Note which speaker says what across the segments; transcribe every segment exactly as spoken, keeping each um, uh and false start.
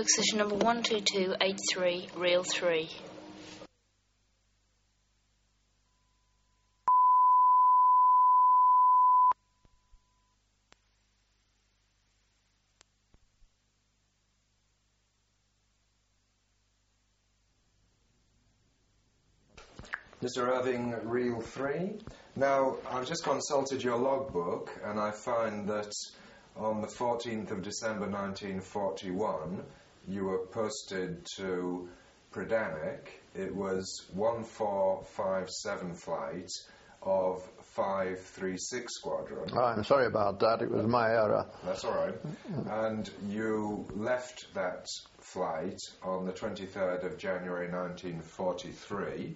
Speaker 1: Position number one two two eight three, reel three.
Speaker 2: Mister Irving, reel three. Now, I've just consulted your logbook and I find that on the fourteenth of December nineteen forty-one you were posted to Prydanek. It was one four five seven flight of five three six Squadron.
Speaker 3: Oh, I'm sorry about that, it was my error.
Speaker 2: That's all right. And you left that flight on the twenty-third of January nineteen forty-three.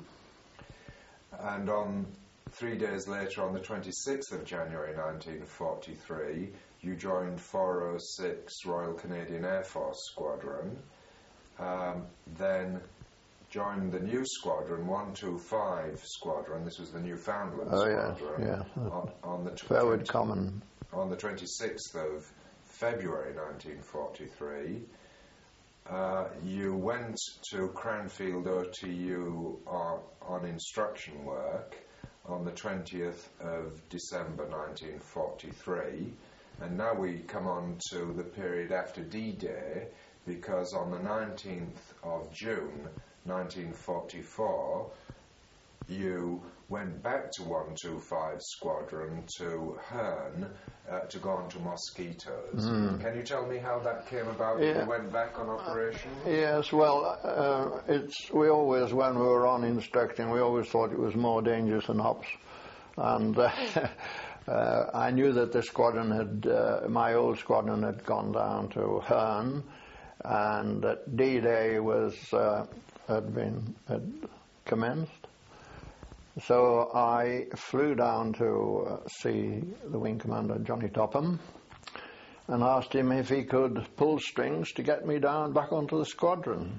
Speaker 2: And on three days later, on the twenty-sixth of January nineteen forty-three, you joined four oh six Royal Canadian Air Force Squadron, um, then joined the new squadron, one two five Squadron. This was the Newfoundland
Speaker 3: oh,
Speaker 2: Squadron.
Speaker 3: Yeah, yeah.
Speaker 2: On, on the
Speaker 3: Forward Common.
Speaker 2: On the twenty-sixth of February nineteen forty-three. Uh, you went to Cranfield O T U on, on instruction work on the twentieth of December nineteen forty-three, and now we come on to the period after D-Day, because on the nineteenth of June nineteen forty-four you went back to one two five Squadron to Herne uh, to go on to Mosquitoes. Mm. Can you tell me how that came about?
Speaker 3: Yeah.
Speaker 2: You went back on operation?
Speaker 3: Uh, yes, well, uh, it's we always, when we were on instructing, we always thought it was more dangerous than ops. And uh, uh, I knew that the squadron had, uh, my old squadron had gone down to Herne, and that D-Day was, uh, had been, had commenced. So I flew down to uh, see the Wing Commander, Johnny Topham, and asked him if he could pull strings to get me down back onto the squadron.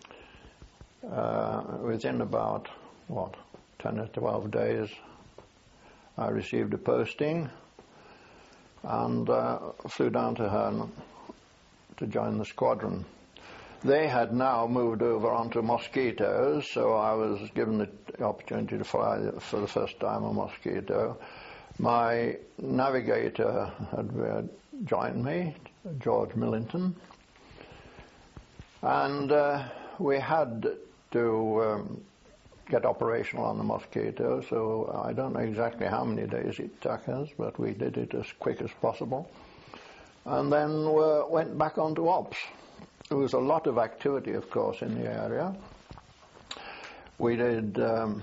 Speaker 3: Uh, within about, what, ten or twelve days, I received a posting and uh, flew down to Herne to join the squadron. They had now moved over onto Mosquitoes, so I was given the opportunity to fly for the first time a Mosquito. My navigator had uh, joined me, George Millington, and uh, we had to um, get operational on the Mosquito, so I don't know exactly how many days it took us, but we did it as quick as possible. And then we went back onto ops. There was a lot of activity, of course, in the area. We did, um,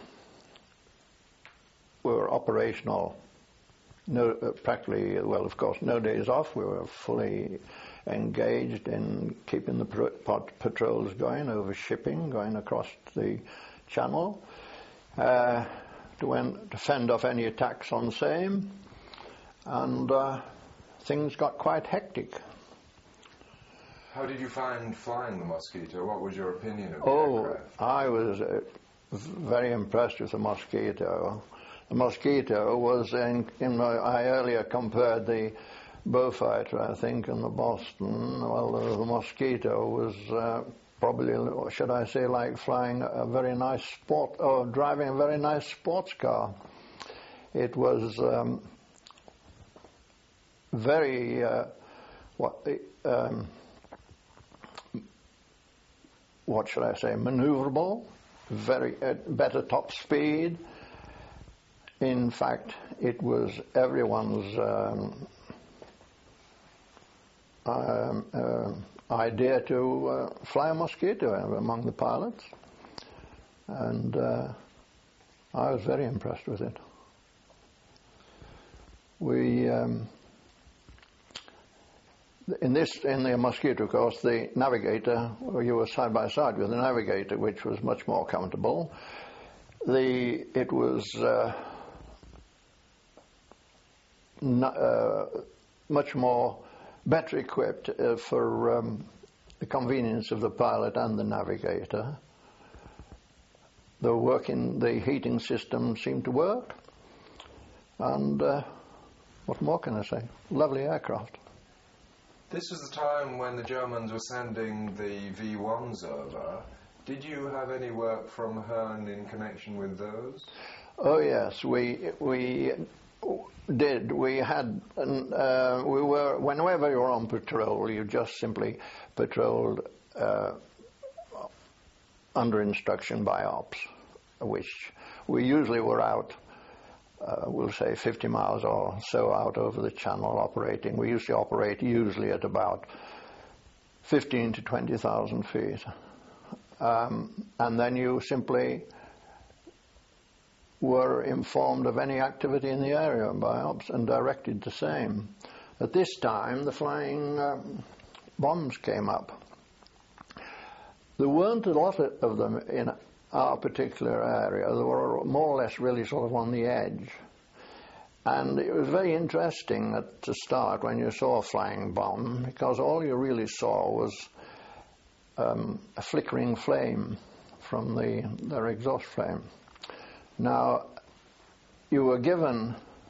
Speaker 3: we were operational, no, uh, practically, well, of course, no days off. We were fully engaged in keeping the pat patrols going over shipping, going across the channel, uh, to, en to fend off any attacks on same, and uh, things got quite hectic.
Speaker 2: How did you find flying the Mosquito? What was your opinion of the
Speaker 3: oh,
Speaker 2: aircraft?
Speaker 3: I was uh, very impressed with the Mosquito. The Mosquito was, in, in my, I earlier compared the Beaufighter, I think, and the Boston. Well, the, the Mosquito was uh, probably, should I say, like flying a very nice sport, or driving a very nice sports car. It was um, very, uh, what the, um, what should I say, maneuverable, very uh, better top speed. In fact, it was everyone's um, um, uh, idea to uh, fly a Mosquito among the pilots, and uh, I was very impressed with it. We um, In this, in the Mosquito, of course, the navigator, or you were side by side with the navigator, which was much more comfortable. The it was uh, not, uh, much more better equipped uh, for um, the convenience of the pilot and the navigator. The working, the heating system seemed to work, and uh, what more can I say? Lovely aircraft.
Speaker 2: This was the time when the Germans were sending the V ones over. Did you have any work from Hearn in connection with those?
Speaker 3: Oh yes, we we did. We had uh, we were whenever you were on patrol, you just simply patrolled uh, under instruction by ops, which we usually were out. Uh, we'll say fifty miles or so out over the channel operating. We used to operate usually at about fifteen to twenty thousand feet. Um, and then you simply were informed of any activity in the area by ops and directed the same. At this time, the flying um, bombs came up. There weren't a lot of them in our particular area. They were more or less really sort of on the edge. And it was very interesting at the start when you saw a flying bomb, because all you really saw was um, a flickering flame from the, their exhaust flame. Now, you were given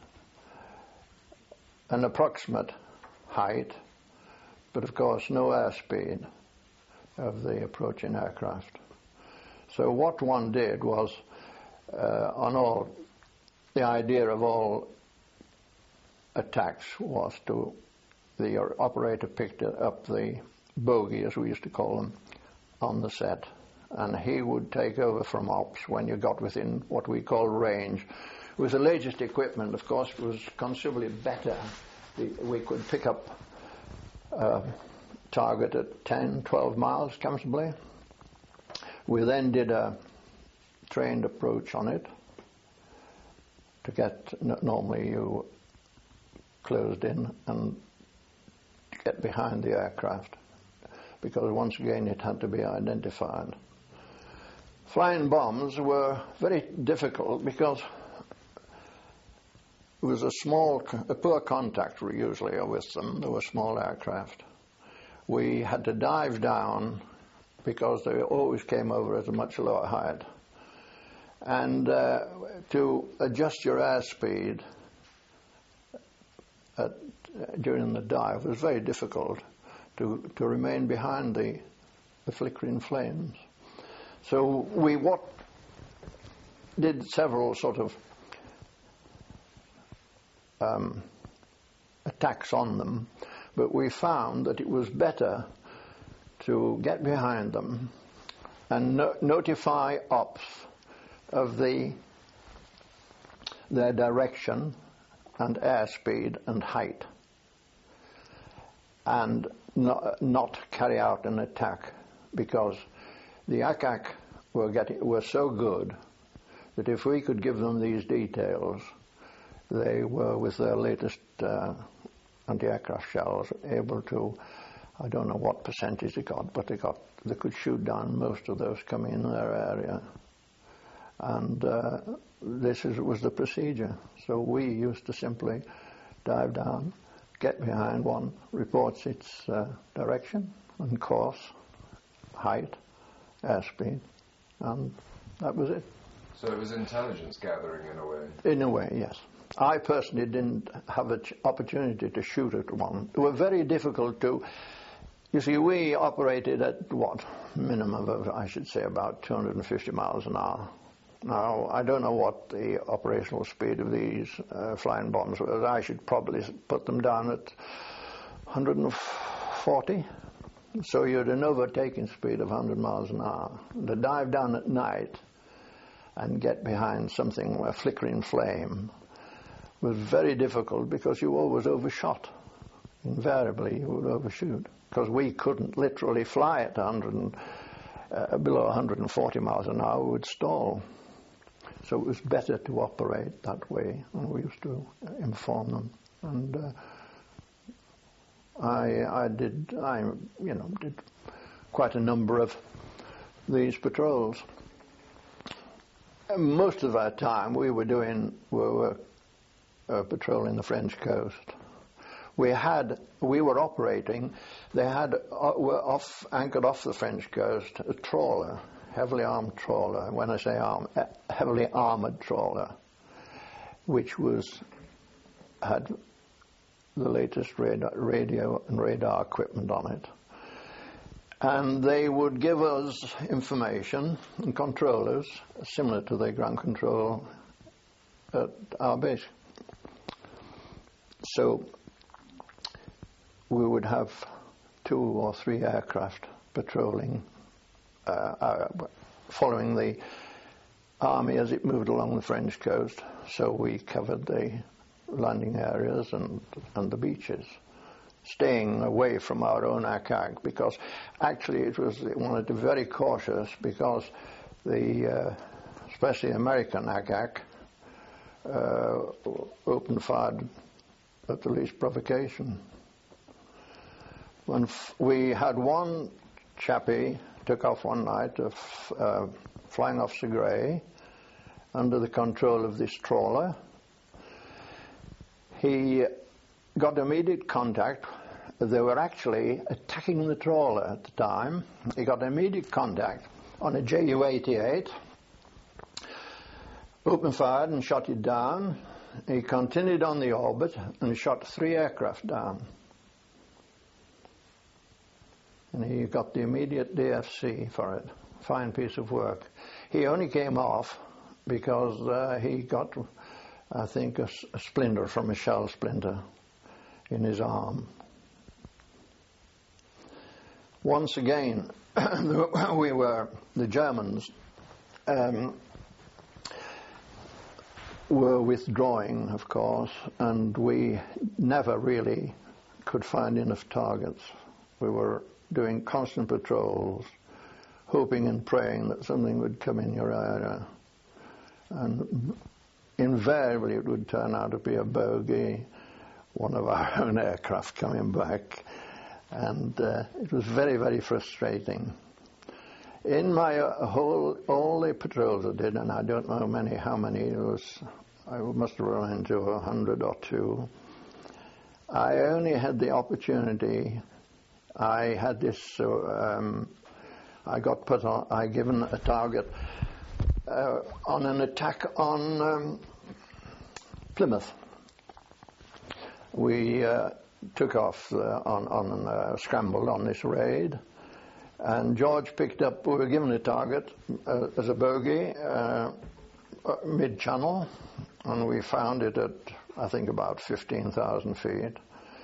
Speaker 3: an approximate height, but of course no airspeed of the approaching aircraft. So what one did was, uh, on all, the idea of all attacks was to, the operator picked up the bogey, as we used to call them, on the set, and he would take over from ops when you got within what we call range. With the latest equipment, of course, it was considerably better. We could pick up a target at ten, twelve miles comfortably. We then did a trained approach on it to get, normally you closed in and get behind the aircraft, because once again it had to be identified. Flying bombs were very difficult because it was a small, a poor contact usually with them. They were small aircraft. We had to dive down because they always came over at a much lower height. And uh, to adjust your airspeed at, during the dive was very difficult, to, to remain behind the, the flickering flames. So we what did several sort of um, attacks on them, but we found that it was better to get behind them and no- notify ops of the their direction and airspeed and height, and not, not carry out an attack, because the A C A C were getting were so good that if we could give them these details, they were, with their latest uh, anti-aircraft shells, able to, I don't know what percentage they got, but they got they could shoot down most of those coming in their area. And uh, this is, was the procedure. So we used to simply dive down, get behind one, reports its uh, direction and course, height, airspeed, and that was it.
Speaker 2: So it was intelligence gathering in a way?
Speaker 3: In a way, yes. I personally didn't have an opportunity to shoot at one. It was very difficult to... You see, we operated at what? Minimum of, I should say, about two hundred fifty miles an hour. Now, I don't know what the operational speed of these uh, flying bombs was. I should probably put them down at one hundred forty. So you had an overtaking speed of one hundred miles an hour. To dive down at night and get behind something, a flickering flame, was very difficult, because you always overshot. Invariably, you would overshoot, because we couldn't literally fly at one hundred, uh, below one hundred forty miles an hour. We would stall. So it was better to operate that way, and we used to inform them. And uh, I, I did, I, you know, did quite a number of these patrols. And most of our time we were doing, we were uh, patrolling the French coast. We had, we were operating, they had, uh, were off, anchored off the French coast, a trawler, heavily armed trawler. When I say armed, heavily armored trawler, which was, had the latest radar, radio and radar equipment on it. And they would give us information and controllers similar to the ground control at our base. So we would have two or three aircraft patrolling, uh, uh, following the army as it moved along the French coast. So we covered the landing areas and, and the beaches, staying away from our own ack-ack, because actually it was, they wanted to be very cautious, because the, uh, especially American ack-ack, uh, opened fire at the least provocation. When f- we had one chappie took off one night, of, uh, flying off Segrais, under the control of this trawler. He got immediate contact. They were actually attacking the trawler at the time. He got immediate contact on a J U eighty-eight, opened fired and shot it down. He continued on the orbit and shot three aircraft down. And he got the immediate D F C for it. Fine piece of work. He only came off because uh, he got, I think, a, a splinter from a shell splinter in his arm. Once again, we were, the Germans um, were withdrawing, of course, and we never really could find enough targets. We were doing constant patrols, hoping and praying that something would come in your area. And invariably it would turn out to be a bogey, one of our own aircraft coming back. And uh, it was very, very frustrating. In my uh, whole, all the patrols I did, and I don't know many, how many, it was, I must have run into a hundred or two, I only had the opportunity, I had this, uh, um, I got put on, I given a target uh, on an attack on um, Plymouth. We uh, took off uh, on, on uh, scrambled on this raid, and George picked up, we were given a target uh, as a bogey, uh, mid-channel, and we found it at, I think, about fifteen thousand feet.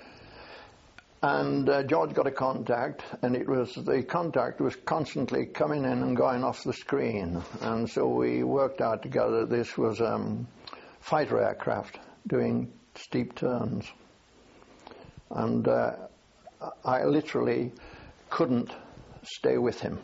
Speaker 3: And uh, George got a contact, and it was, the contact was constantly coming in and going off the screen. And so we worked out together this was um, fighter aircraft doing steep turns. And uh, I literally couldn't stay with him.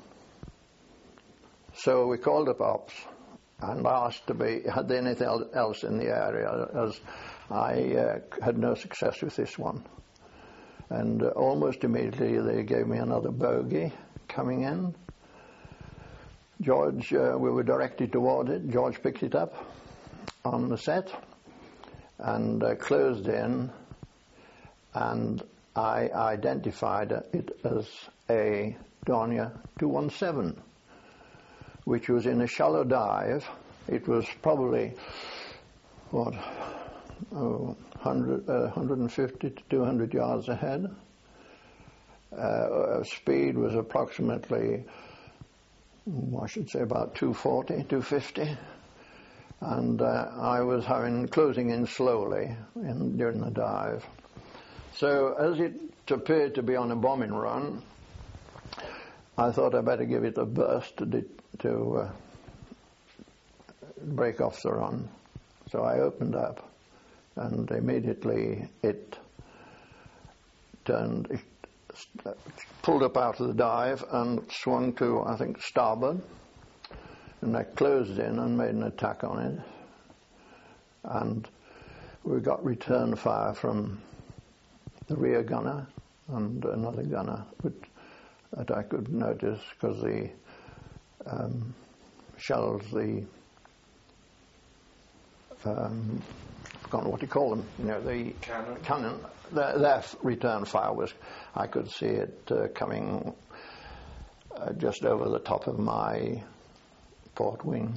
Speaker 3: So we called up ops and asked to be, had they anything else in the area, as I uh, had no success with this one. And uh, almost immediately they gave me another bogey coming in. George, uh, we were directed toward it. George picked it up on the set and uh, closed in, and I identified it as a Dornier two one seven, which was in a shallow dive. It was probably, what, oh, one hundred, uh, one hundred fifty to two hundred yards ahead. Uh, speed was approximately, I should say, about two forty, two fifty. And uh, I was having closing in slowly in, during the dive. So as it appeared to be on a bombing run, I thought I'd better give it a burst to, de- to uh, break off the run. So I opened up, and immediately it turned, it pulled up out of the dive and swung to, I think, starboard. And I closed in and made an attack on it. And we got return fire from the rear gunner and another gunner, but that I could notice because the um, shells, the um, I've forgotten what you call them, you know, the
Speaker 2: cannon,
Speaker 3: cannon their, their return fire was, I could see it uh, coming uh, just over the top of my port wing.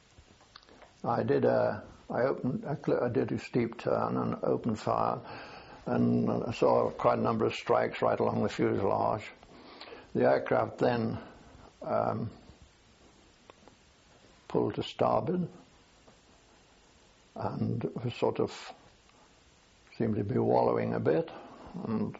Speaker 3: I did a, I opened, I, cl- I did a steep turn and opened fire and I saw quite a number of strikes right along the fuselage. The aircraft then um, pulled to starboard and was sort of seemed to be wallowing a bit, and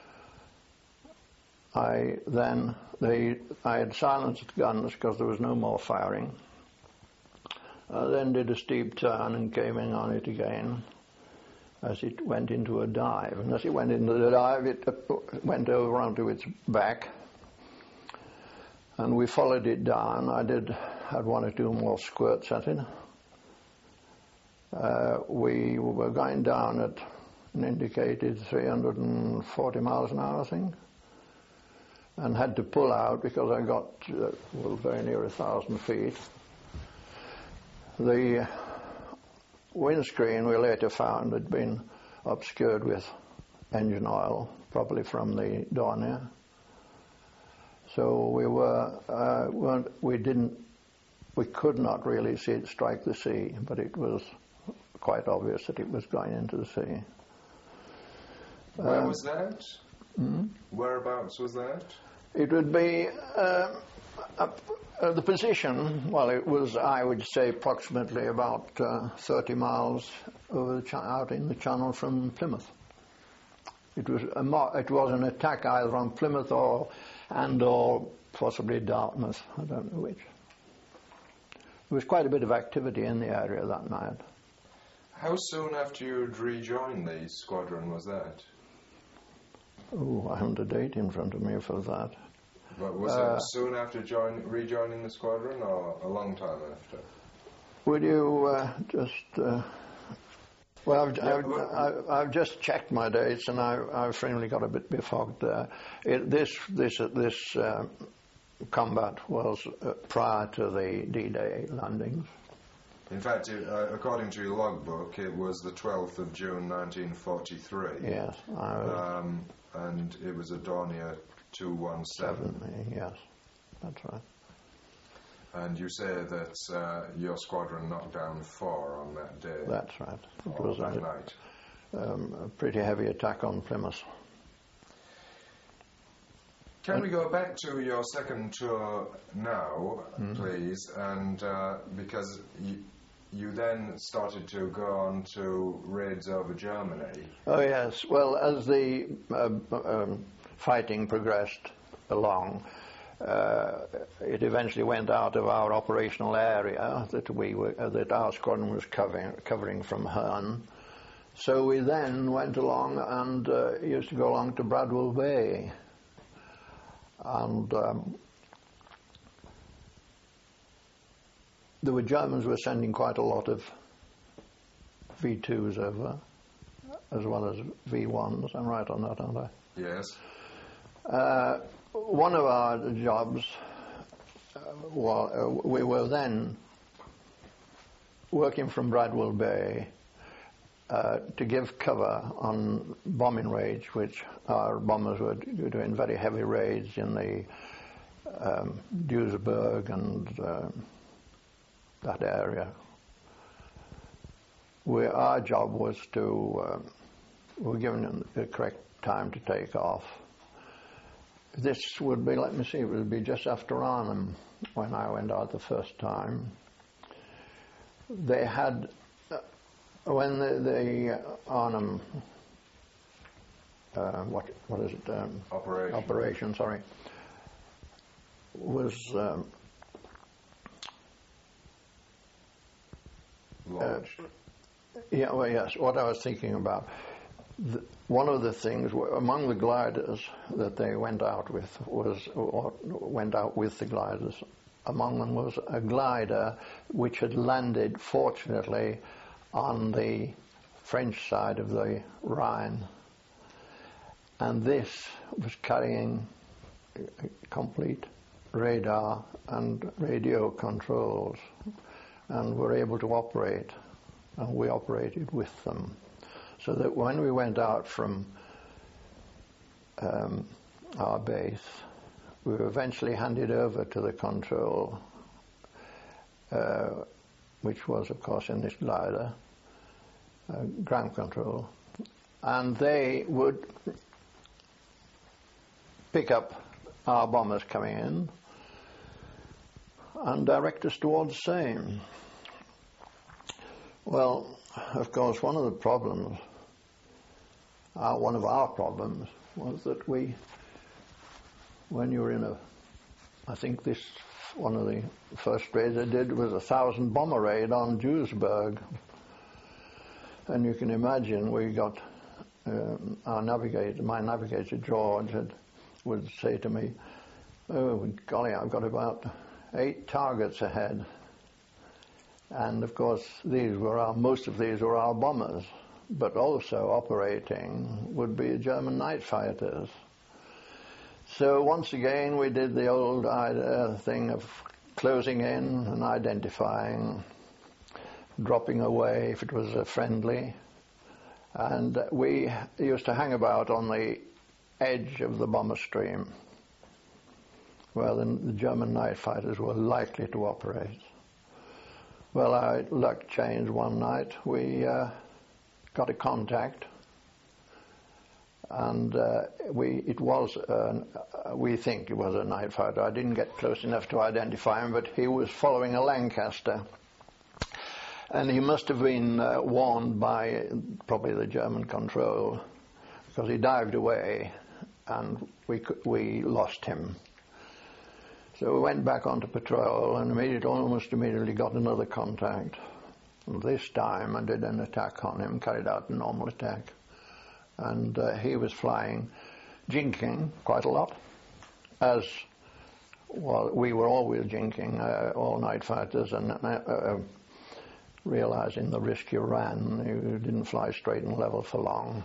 Speaker 3: I then they I had silenced the guns because there was no more firing. I then did a steep turn and came in on it again as it went into a dive. And as it went into the dive, it went over onto its back, and we followed it down. I did had one or two more squirts at it. Uh, we were going down at an indicated three hundred forty miles an hour, I think, and had to pull out because I got uh, well very near a thousand feet. The windscreen we later found had been obscured with engine oil, probably from the Dornier. So we were uh, weren't we didn't we could not really see it strike the sea, but it was quite obvious that it was going into the sea.
Speaker 2: Where
Speaker 3: Um,
Speaker 2: was that?
Speaker 3: mm-hmm.
Speaker 2: Whereabouts was that?
Speaker 3: It would be uh, up, uh, the position. Well, it was, I would say, approximately about uh, thirty miles over the cha- out in the channel from Plymouth. It was a mo- it was an attack either on Plymouth or and or possibly Dartmouth. I don't know which. There was quite a bit of activity in the area that night.
Speaker 2: How soon after you had rejoined the squadron was that?
Speaker 3: Oh, I haven't a date in front of me for that.
Speaker 2: But was
Speaker 3: Uh,
Speaker 2: it soon after join, rejoining the squadron, or a long time after?
Speaker 3: Would you uh, just? Uh, well, I've,
Speaker 2: Yeah,
Speaker 3: I've,
Speaker 2: well-
Speaker 3: I've, I've just checked my dates, and I, I've frankly got a bit befogged there. It, this this uh, this uh, combat was uh, prior to the D-Day landings.
Speaker 2: In fact, it, uh, according to your logbook, it was the twelfth of June nineteen forty-three.
Speaker 3: Yes, I was
Speaker 2: Um, and it was a Dornier two one seven.
Speaker 3: seven. Yes, that's right.
Speaker 2: And you say that uh, your squadron knocked down four on that day.
Speaker 3: That's right. It
Speaker 2: or
Speaker 3: was
Speaker 2: that
Speaker 3: a,
Speaker 2: night.
Speaker 3: um, a pretty heavy attack on Plymouth.
Speaker 2: Can we go back to your second tour now, please? And uh, because you, you then started to go on to raids over Germany.
Speaker 3: Oh yes. Well, as the uh, um, fighting progressed along, uh, it eventually went out of our operational area that we were uh, that our squadron was covering covering from Herne. So we then went along and uh, used to go along to Bradwell Bay, and um, the were Germans were sending quite a lot of V twos over, as well as V ones. I'm right on that, aren't I?
Speaker 2: Yes.
Speaker 3: Uh, one of our jobs, uh, well, uh, we were then working from Bradwell Bay uh, to give cover on bombing raids, which our bombers were doing very heavy raids in the um, Duisburg and uh, that area. We, our job was to, uh, we were given the correct time to take off. This would be, let me see, it would be just after Arnhem when I went out the first time. They had, uh, when the, the uh, Arnhem, uh, what what is it? Um,
Speaker 2: Operation.
Speaker 3: Operation, sorry, was um,
Speaker 2: Launched.
Speaker 3: yeah, well, yes. What I was thinking about, the, one of the things w- among the gliders that they went out with was, or went out with the gliders. Among them was a glider which had landed, fortunately, on the French side of the Rhine, and this was carrying complete radar and radio controls, and were able to operate, and we operated with them. So that when we went out from um, our base, we were eventually handed over to the control, uh, which was, of course, in this glider, uh, ground control, and they would pick up our bombers coming in and direct us towards the same. Well, of course, one of the problems, uh, one of our problems, was that we, when you were in a, I think this, one of the first raids I did was a thousand bomber raid on Duisburg. And you can imagine we got, um, our navigator, my navigator George had, would say to me, oh golly, I've got about eight targets ahead. And of course these were our, most of these were our bombers, but also operating would be German night fighters. So once again we did the old uh, thing of closing in and identifying, dropping away if it was a friendly, and we used to hang about on the edge of the bomber stream where the, the German night fighters were likely to operate. Well, our luck changed one night. We uh, got a contact, and uh, we it was uh, we think it was a night fighter. I didn't get close enough to identify him, but he was following a Lancaster. And he must have been uh, warned by probably the German control, because he dived away and we could, we lost him. So we went back onto patrol and immediately, almost immediately got another contact. And this time I did an attack on him, carried out a normal attack. And uh, he was flying, jinking quite a lot, as well, we were always jinking, uh, all night fighters, and uh, uh, realizing the risk you ran. You didn't fly straight and level for long.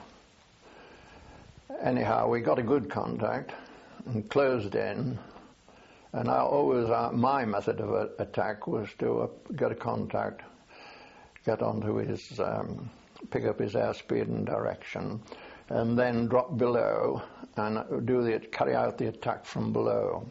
Speaker 3: Anyhow, we got a good contact and closed in, and I always, uh, my method of a, attack was to uh, get a contact, get onto his, um, pick up his airspeed and direction, and then drop below and do the, carry out the attack from below.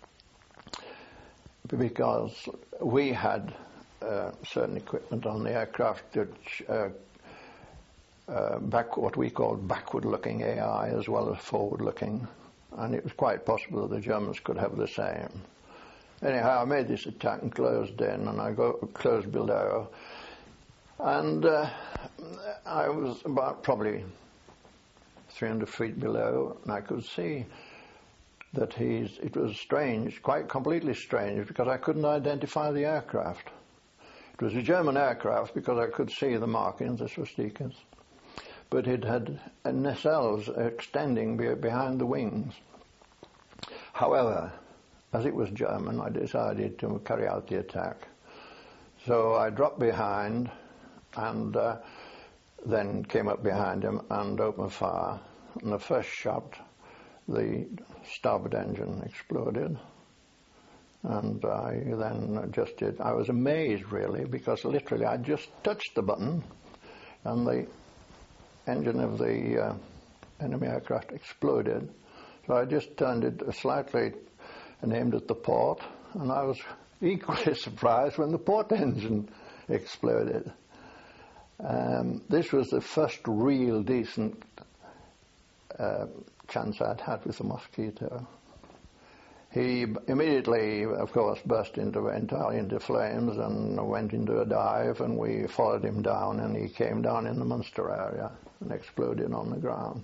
Speaker 3: Because we had Uh, certain equipment on the aircraft which uh, uh, back what we called backward-looking A I as well as forward-looking, and it was quite possible that the Germans could have the same. Anyhow, I made this attack and closed in, and I go closed below, and uh, I was about probably three hundred feet below, and I could see that he's. It was strange, quite completely strange, because I couldn't identify the aircraft. It was a German aircraft because I could see the markings, the swastikas, but it had nacelles extending be behind the wings. However, as it was German, I decided to carry out the attack. So I dropped behind and uh, then came up behind him and opened fire. And the first shot, the starboard engine exploded. And I then just did, I was amazed really, because literally I just touched the button and the engine of the uh, enemy aircraft exploded. So I just turned it slightly and aimed at the port, and I was equally surprised when the port engine exploded. Um, this was the first real decent uh, chance I'd had with the Mosquito. He immediately, of course, burst into entirely into flames and went into a dive, and we followed him down, and he came down in the Munster area and exploded on the ground.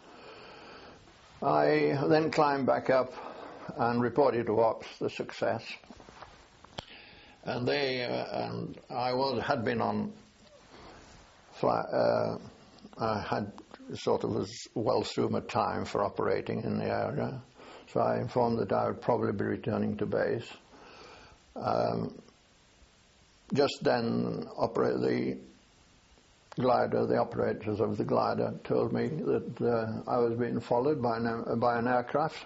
Speaker 3: I then climbed back up and reported to Ops the success. And they uh, and I was had been on fly, uh, I had sort of was well through my time for operating in the area. So I informed that I would probably be returning to base. Um, just then, operate the glider, the operators of the glider told me that uh, I was being followed by an, by an aircraft.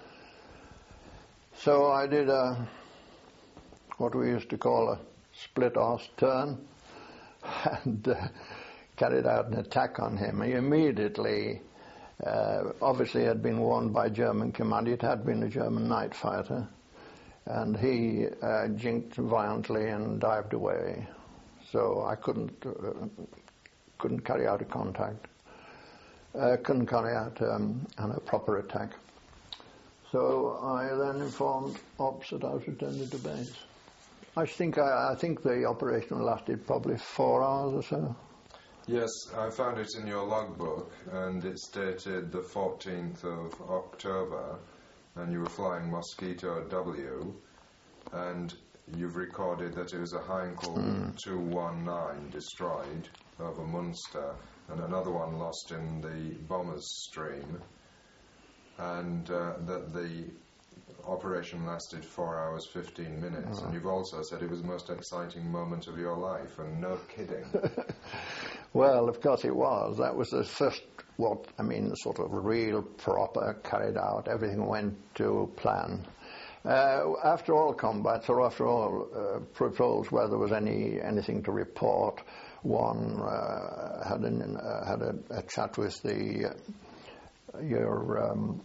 Speaker 3: So I did a, what we used to call a split-arse turn and uh, carried out an attack on him. He immediately... Uh, obviously had been warned by German command. It had been a German night fighter, and he uh, jinked violently and dived away. So I couldn't uh, couldn't carry out a contact. uh, couldn't carry out um, a proper attack. So I then informed Ops that I was returning to base. I think I, I think the operation lasted probably four hours or so.
Speaker 2: Yes, I found it in your logbook, and it's dated the fourteenth of October, and you were flying Mosquito W, and you've recorded that it was a Heinkel mm. two one nine destroyed over Munster, and another one lost in the Bombers Stream, and uh, that the operation lasted four hours, fifteen minutes, oh. and you've also said it was the most exciting moment of your life, and no kidding.
Speaker 3: Well, of course it was. That was the first, what, I mean, sort of real, proper, carried out, everything went to plan. Uh, after all combats, or after all uh, patrols where there was any anything to report, one uh, had, an, uh, had a, a chat with the uh, your um,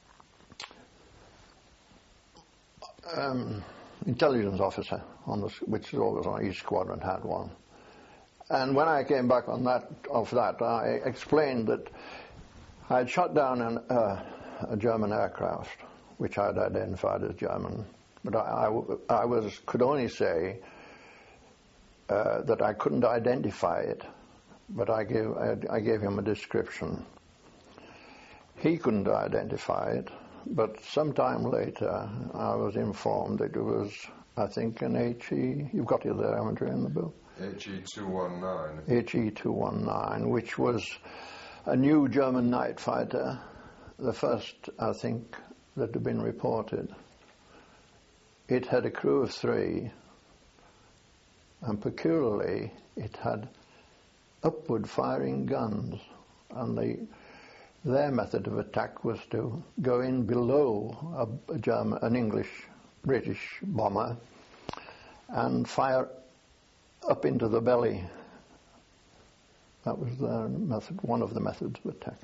Speaker 3: um, intelligence officer, on the, which was always on each squadron had one. And when I came back on that of that, I explained that I had shot down an, uh, a German aircraft, which I had identified as German, but I, I, I was could only say uh, that I couldn't identify it, but I gave I, I gave him a description. He couldn't identify it, but sometime later I was informed that it was, I think, an H E. You've got it there, haven't you, in the book?
Speaker 2: H E two one nine.
Speaker 3: H E two one nine, which was a new German night fighter, the first, I think, that had been reported. It had a crew of three, and peculiarly, it had upward-firing guns, and the, their method of attack was to go in below a, a German, an English, British bomber, and fire up into the belly. That was their method, one of the methods of attack.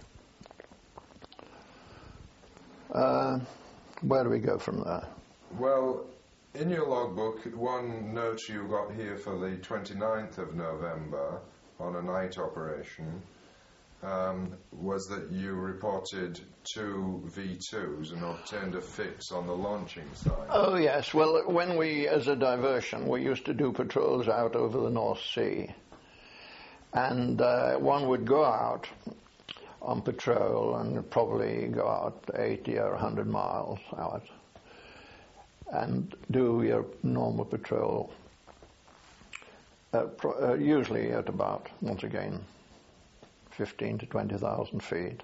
Speaker 3: Uh, where do we go from there?
Speaker 2: Well, in your logbook, one note you got here for the twenty-ninth of November on a night operation um, was that you reported two V twos and obtained a fix on the launching side.
Speaker 3: Oh, yes. Well, when we, as a diversion, we used to do patrols out over the North Sea. And uh, one would go out on patrol and probably go out eighty or one hundred miles out and do your normal patrol, uh, pro- uh, usually at about, once again, fifteen to twenty thousand feet.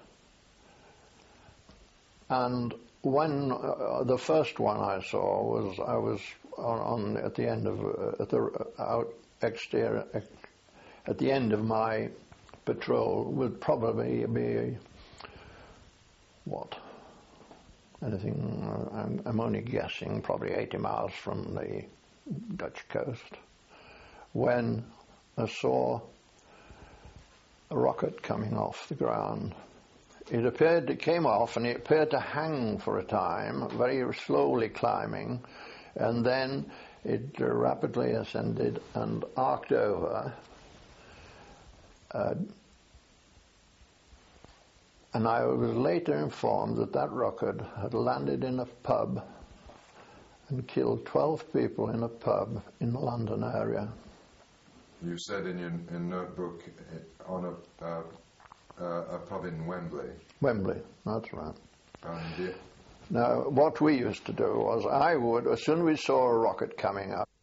Speaker 3: And when uh, the first one I saw was, I was on, on at the end of uh, at the out exterior ex, at the end of my patrol would probably be what anything. Uh, I'm, I'm only guessing, probably eighty miles from the Dutch coast, when I saw a rocket coming off the ground. It appeared, it came off and it appeared to hang for a time, very slowly climbing, and then it uh, rapidly ascended and arced over. Uh, and I was later informed that that rocket had landed in a pub and killed twelve people in a pub in the London area.
Speaker 2: You said in your in notebook on a uh, uh, a pub in Wembley.
Speaker 3: Wembley, that's right.
Speaker 2: And the,
Speaker 3: now, what we used to do was, I would, as soon as we saw a rocket coming up,